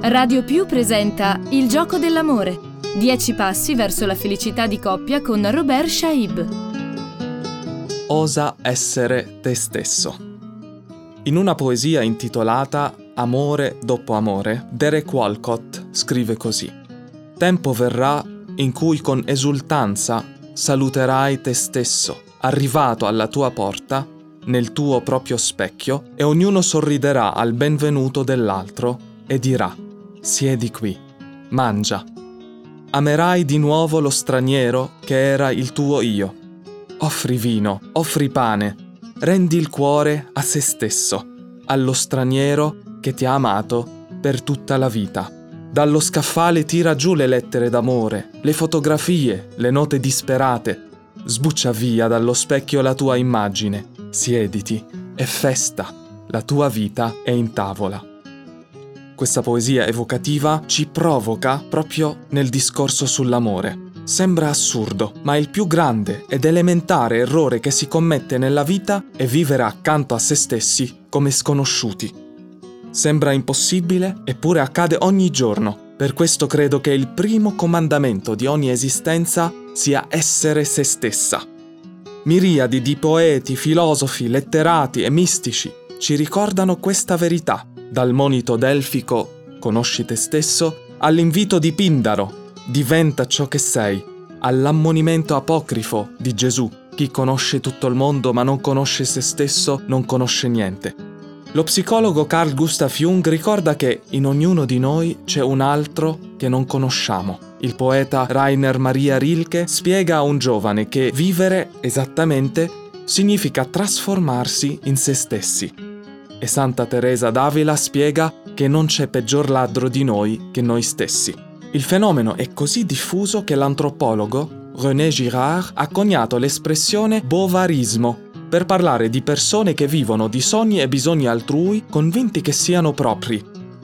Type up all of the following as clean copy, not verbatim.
Radio Più presenta Il gioco dell'amore. 10 passi verso la felicità di coppia con Robert Shaib. Osa essere te stesso. In una poesia intitolata Amore dopo amore, Derek Walcott scrive così: tempo verrà in cui con esultanza saluterai te stesso, arrivato alla tua porta, nel tuo proprio specchio, e ognuno sorriderà al benvenuto dell'altro e dirà: siedi qui, mangia. Amerai di nuovo lo straniero che era il tuo io. Offri vino, offri pane, rendi il cuore a se stesso, allo straniero che ti ha amato per tutta la vita. Dallo scaffale tira giù le lettere d'amore, le fotografie, le note disperate. Sbuccia via dallo specchio la tua immagine, siediti e festa, la tua vita è in tavola. Questa poesia evocativa ci provoca proprio nel discorso sull'amore. Sembra assurdo, ma il più grande ed elementare errore che si commette nella vita è vivere accanto a se stessi come sconosciuti. Sembra impossibile, eppure accade ogni giorno. Per questo credo che il primo comandamento di ogni esistenza sia essere se stessa. Miriadi di poeti, filosofi, letterati e mistici ci ricordano questa verità. Dal monito delfico, conosci te stesso, all'invito di Pindaro, diventa ciò che sei, all'ammonimento apocrifo di Gesù, chi conosce tutto il mondo ma non conosce se stesso non conosce niente. Lo psicologo Carl Gustav Jung ricorda che in ognuno di noi c'è un altro che non conosciamo. Il poeta Rainer Maria Rilke spiega a un giovane che vivere, esattamente, significa trasformarsi in se stessi. E Santa Teresa d'Avila spiega che non c'è peggior ladro di noi che noi stessi. Il fenomeno è così diffuso che l'antropologo René Girard ha coniato l'espressione bovarismo per parlare di persone che vivono di sogni e bisogni altrui convinti che siano propri.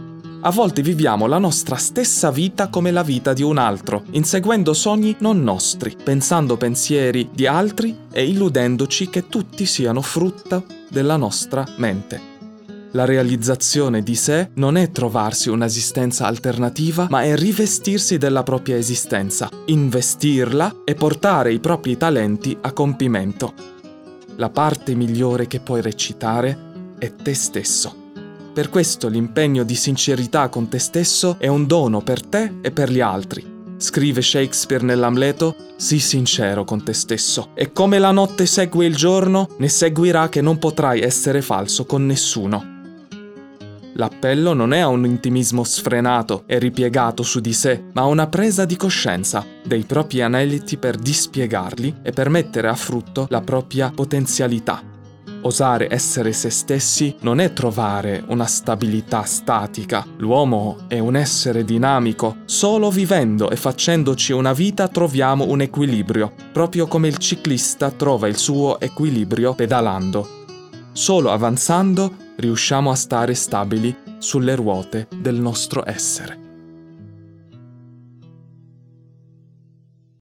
A volte viviamo la nostra stessa vita come la vita di un altro, inseguendo sogni non nostri, pensando pensieri di altri e illudendoci che tutti siano frutto della nostra mente. La realizzazione di sé non è trovarsi un'esistenza alternativa, ma è rivestirsi della propria esistenza, investirla e portare i propri talenti a compimento. La parte migliore che puoi recitare è te stesso. Per questo l'impegno di sincerità con te stesso è un dono per te e per gli altri. Scrive Shakespeare nell'Amleto: sii sincero con te stesso, e come la notte segue il giorno, ne seguirà che non potrai essere falso con nessuno. L'appello non è a un intimismo sfrenato e ripiegato su di sé, ma a una presa di coscienza dei propri aneliti per dispiegarli e per mettere a frutto la propria potenzialità. Osare essere se stessi non è trovare una stabilità statica. L'uomo è un essere dinamico. Solo vivendo e facendoci una vita troviamo un equilibrio, proprio come il ciclista trova il suo equilibrio pedalando. Solo avanzando riusciamo a stare stabili sulle ruote del nostro essere.